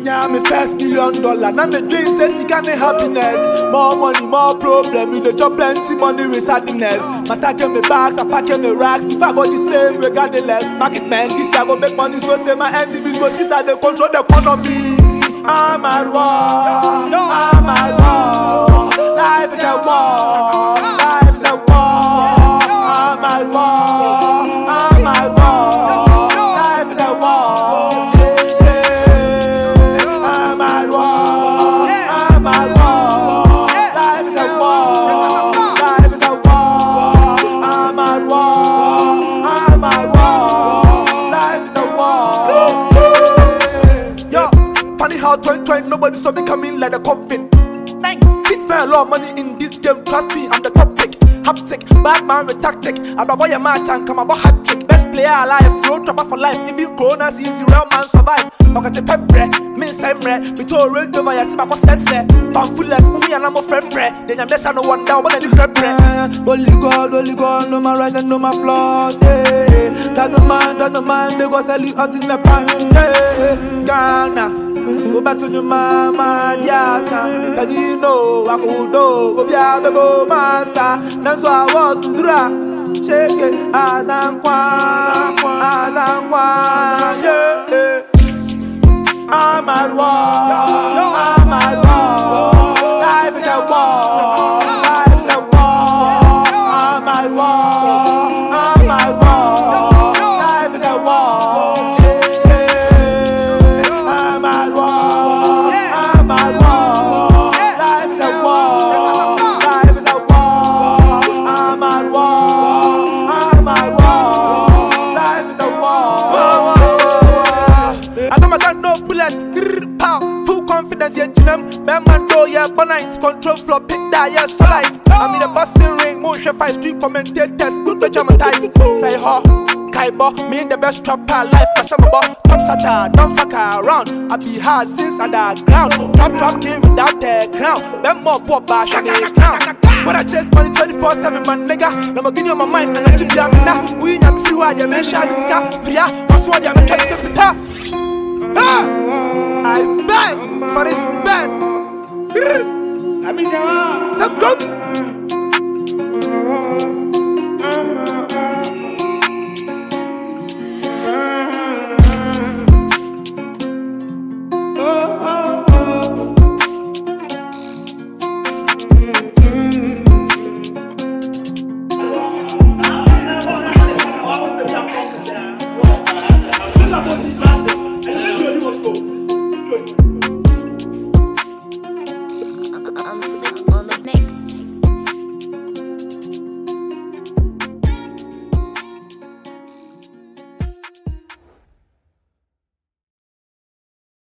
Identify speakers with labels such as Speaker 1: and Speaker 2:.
Speaker 1: Minya me first $1,000,000. Now me dream says he can't happiness. More money, more problem. You the job plenty money with sadness. My stacking me bags, I packing me racks. If I go the same, regardless. Market man, this year I go make money, so say my enemies go see they control the economy. I'm at war, I'm at war. Life is a war, life is a war. I'm at war, I'm at war. Life is a war. I'm at war, I'm at war. Life is a war, life is a war. I'm at war, I'm at war. Life is a war. Yo, funny how 2020 nobody saw me coming like a coffin. Spend a lot of money in this game, trust me, I'm the top pick. Haptic, bad man with tactic. I'm a boy a match and come about hat trick. Best player alive, road trapper for life. If you coronas easy, real man survive. Look at the pepper, me same red. We told range over your sima process. Fanfulness, movie and I'm a friend. Then I'm just no one down, but I didn't prep. Only God, no my rise and no my flaws. That's no man, they go sell you out in the pan. Ghana. Go back to your mama, yasa. And you know I could do. Go be a baby massa. That's why I was to do. Shake it as I'm quan, yeah. I'm at war, I'm at war. Life is a war, life is a war. I'm at war, I'm at war. Life is a war. Confidence, yeah, Jinem. Man, do yeah, bonite. Control flow, pick that, yeah, solid. I'm in the bossing ring, motion fight, street commentators, good bitch, I'm a tight. Say, ho, Kaibo, me in the best trapper, life, Kashamabo, top sata, don't fuck around. I be hard since underground. Trap king without the crown. Them more poor bash and they clown. When I chase money 24/7, man, nigga. Now I'm on my mind, and I keep ya, now. We ain't few, I mention this car. Fria, what's what I'm catching the I best for his best. So come.